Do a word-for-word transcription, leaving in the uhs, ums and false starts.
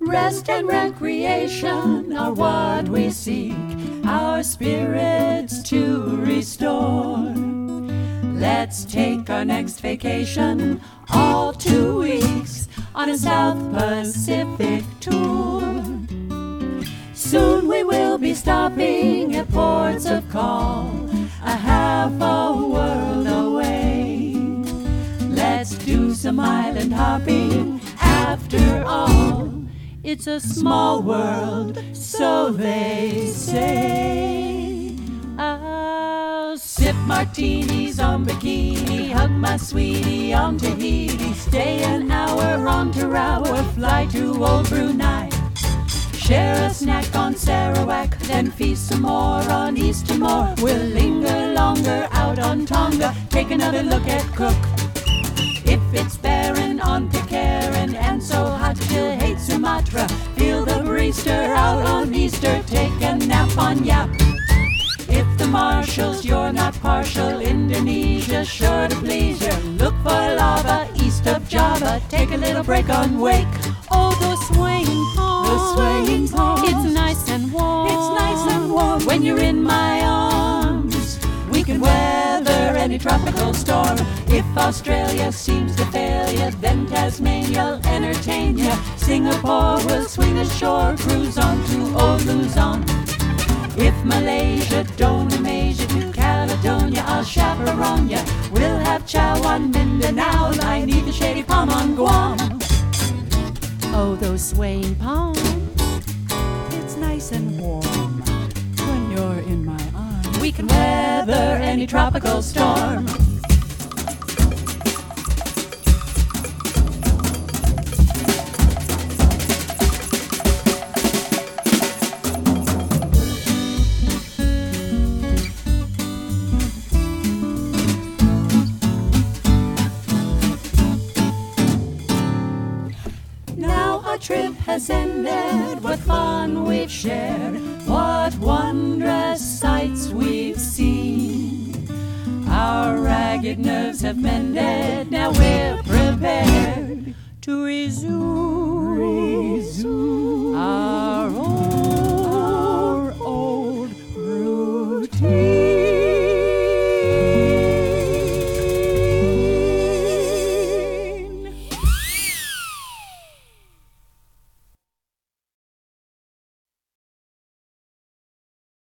Rest and recreation are what we seek, our spirits to restore. Let's take our next vacation, all two weeks, on a South Pacific tour. Soon we will be stopping at ports of call, a half a world away. Let's do some island hopping after all. It's a small world, so they say. I'll sip martinis on bikini, hug my sweetie on Tahiti, stay an hour on Tarawa, fly to old Brunei, share a snack on Sarawak, then feast some more on East Timor. We'll linger longer out on Tonga, take another look at Cook. If it's barren on Pitcairn and so hot you'll hate Sumatra, feel the breeze stir out on Easter, take a nap on Yap. If the Marshalls you're not partial, Indonesia's sure to please you. Look for lava east of Java, take a little break on Wake. Oh, those swaying palms, The swaying palms. It's nice and warm. It's nice and warm when you're in my arms. We can weather any tropical storm. If Australia seems to fail you, then Tasmania'll entertain you. Singapore will swing ashore, cruise on to old Luzon. If Malaysia don't amaze you, to Caledonia I'll chaperone you. We'll have chow on Mindanao, lie neath the shady palm on Guam. Oh, those swaying palms. It's nice and warm when you're in my arms. We can weather any tropical storm. Now our trip has ended, what fun we've shared, what wondrous sights we've seen. Our ragged nerves have mended, now we're prepared to resume, resume our old, our old routine.